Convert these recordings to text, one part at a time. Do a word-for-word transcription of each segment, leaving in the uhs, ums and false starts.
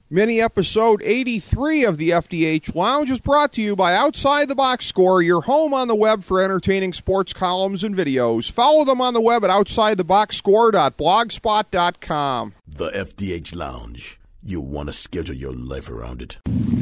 Mini episode eighty-three of the F D H Lounge is brought to you by Outside the Box Score, your home on the web for entertaining sports columns and videos. Follow them on the web at outside the box score dot blogspot dot com. The F D H Lounge. You want to schedule your life around it.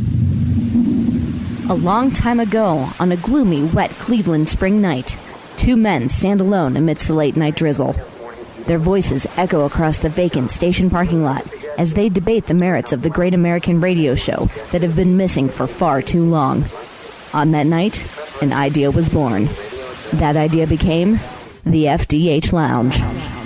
A long time ago, on a gloomy, wet Cleveland spring night, two men stand alone amidst the late-night drizzle. Their voices echo across the vacant station parking lot as they debate the merits of the great American radio show that have been missing for far too long. On that night, an idea was born. That idea became the F D H Lounge.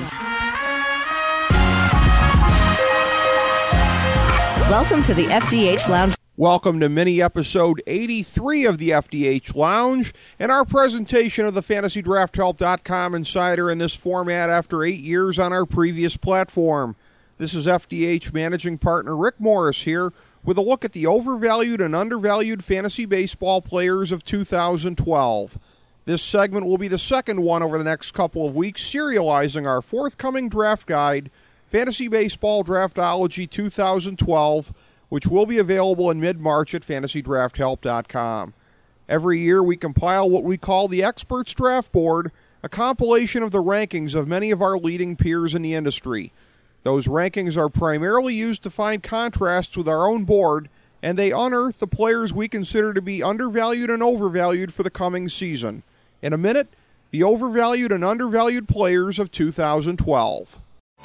Welcome to the F D H Lounge. Welcome to mini episode eighty-three of the F D H Lounge and our presentation of the fantasy draft help dot com Insider in this format after eight years on our previous platform. This is F D H Managing Partner Rick Morris here with a look at the overvalued and undervalued fantasy baseball players of two thousand twelve. This segment will be the second one over the next couple of weeks, serializing our forthcoming draft guide, Fantasy Baseball Draftology two thousand twelve, which will be available in mid-March at fantasy draft help dot com. Every year we compile what we call the Experts Draft Board, a compilation of the rankings of many of our leading peers in the industry. Those rankings are primarily used to find contrasts with our own board, and they unearth the players we consider to be undervalued and overvalued for the coming season. In a minute, the overvalued and undervalued players of two thousand twelve.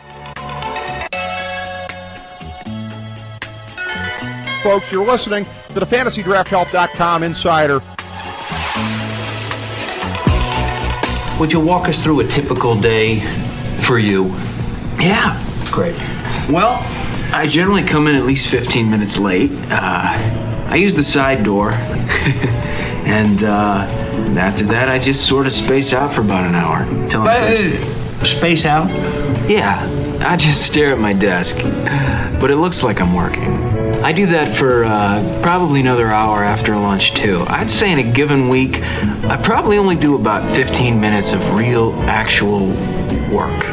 Folks, you're listening to the fantasy draft help dot com Insider. Would you walk us through a typical day for you? Yeah. Great. Well, I generally come in at least fifteen minutes late. Uh, I use the side door. and uh, after that, I just sort of space out for about an hour. Till uh, space out? Yeah. I just stare at my desk. But it looks like I'm working. I do that for uh, probably another hour after lunch, too. I'd say in a given week, I probably only do about fifteen minutes of real, actual work.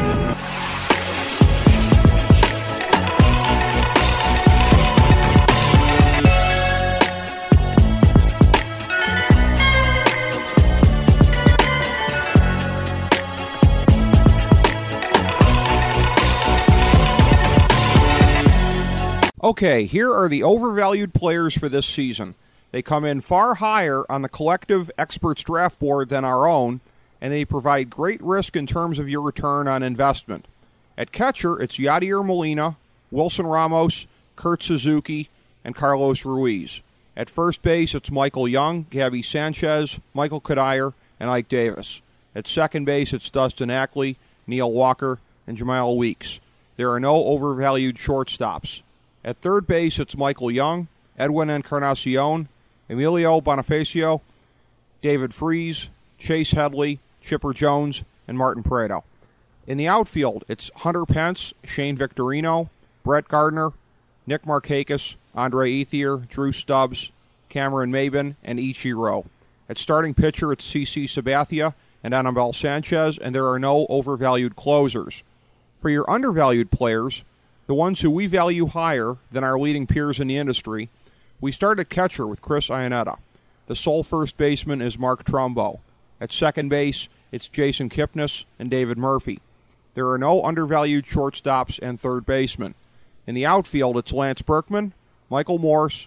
Okay, here are the overvalued players for this season. They come in far higher on the collective experts draft board than our own, and they provide great risk in terms of your return on investment. At catcher, it's Yadier Molina, Wilson Ramos, Kurt Suzuki, and Carlos Ruiz. At first base, it's Michael Young, Gabby Sanchez, Michael Cuddyer, and Ike Davis. At second base, it's Dustin Ackley, Neil Walker, and Jamal Weeks. There are no overvalued shortstops. At third base, it's Michael Young, Edwin Encarnacion, Emilio Bonifacio, David Freese, Chase Headley, Chipper Jones, and Martin Prado. In the outfield, it's Hunter Pence, Shane Victorino, Brett Gardner, Nick Markakis, Andre Ethier, Drew Stubbs, Cameron Maben, and Ichiro. At starting pitcher, it's C C Sabathia and Anibal Sanchez, and there are no overvalued closers. For your undervalued players, the ones who we value higher than our leading peers in the industry, we start at catcher with Chris Iannetta. The sole first baseman is Mark Trumbo. At second base, it's Jason Kipnis and David Murphy. There are no undervalued shortstops and third basemen. In the outfield, it's Lance Berkman, Michael Morse,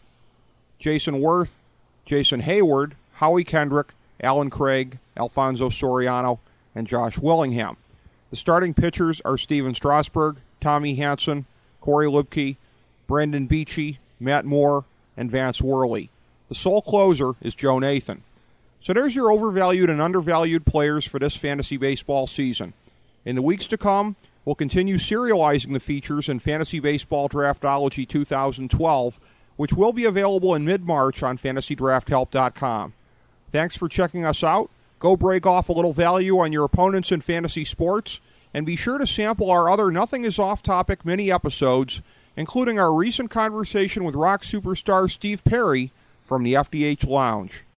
Jason Worth, Jason Hayward, Howie Kendrick, Alan Craig, Alfonso Soriano, and Josh Willingham. The starting pitchers are Steven Strasburg, Tommy Hanson, Corey Libke, Brandon Beachy, Matt Moore, and Vance Worley. The sole closer is Joe Nathan. So there's your overvalued and undervalued players for this fantasy baseball season. In the weeks to come, we'll continue serializing the features in Fantasy Baseball Draftology two thousand twelve, which will be available in mid-March on fantasy draft help dot com. Thanks for checking us out. Go break off a little value on your opponents in fantasy sports, and be sure to sample our other Nothing is Off-Topic mini-episodes, including our recent conversation with rock superstar Steve Perry from the F D H Lounge.